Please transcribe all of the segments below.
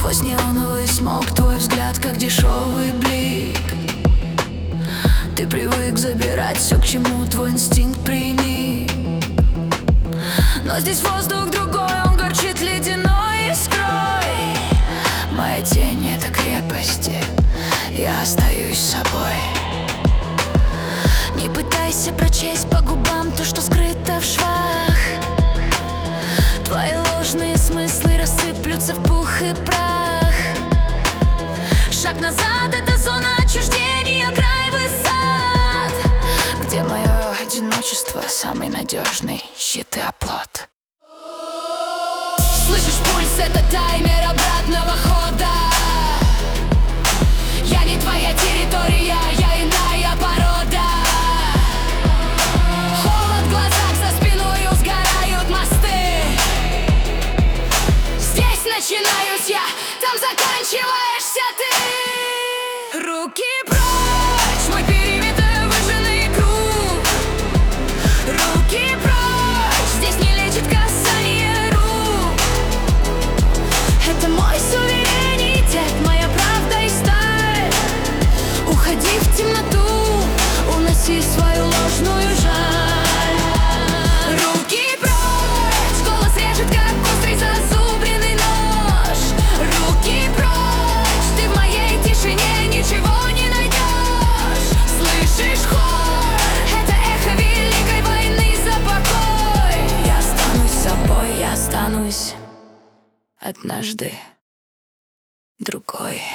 Сквозь неоновый смог твой взгляд, как дешевый блик. Ты привык забирать все, к чему твой инстинкт приник. Но здесь воздух другой, он горчит ледяной искрой. Моя тень — это крепость, я остаюсь собой. Не пытайся прочесть по губам то, что скрыто в швах. Твои ложные смыслы рассыплются в пух и прах. Шаг назад — это зона отчуждения, край высот, где мое одиночество — самый надежный щит и оплот. Слышишь пульс — это таймер обратного хода. Я не твоя территория, я иная порода. Холод в глазах, за спиною сгорают мосты. Здесь начинаюсь я, там заканчиваешься ты. Руки прочь, мой периметр выжженный круг. Руки прочь, здесь не лечит касание рук. Это мой суверенитет, моя правда и сталь. Уходи в темноту, уноси свою ложную жаль. Руки прочь, голос режет, как острый зазубренный нож. Руки прочь, ты в моей тишине ничего не найдешь. Слышишь хор? Это эхо великой войны за покой. Я останусь собой, я останусь однажды другой.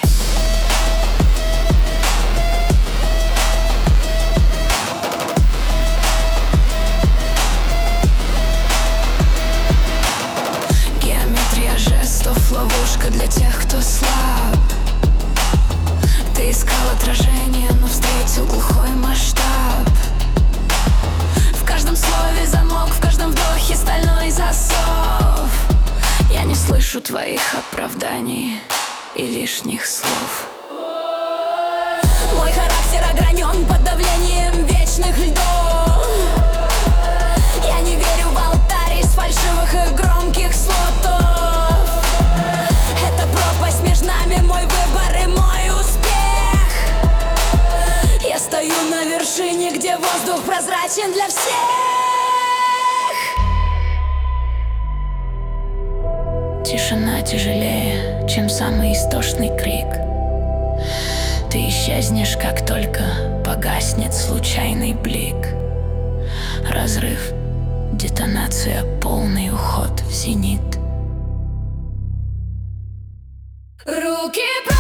Геометрия жестов, ловушка для тех, кто слаб. Ты искал отражение, но встретил глухой масштаб. В каждом слове замок, в каждом вдохе стальной засов. Я не слышу твоих оправданий и лишних слов. Мой характер огранен под давлением вечных льдов. Я не верю в алтарь из фальшивых и громких слотов. Это пропасть между нами, мой выбор и мой успех. Я стою на вершине, где воздух прозрачен для всех. Тишина тяжелее, чем самый истошный крик. Ты исчезнешь, как только погаснет случайный блик. Разрыв, детонация, полный уход в зенит. Руки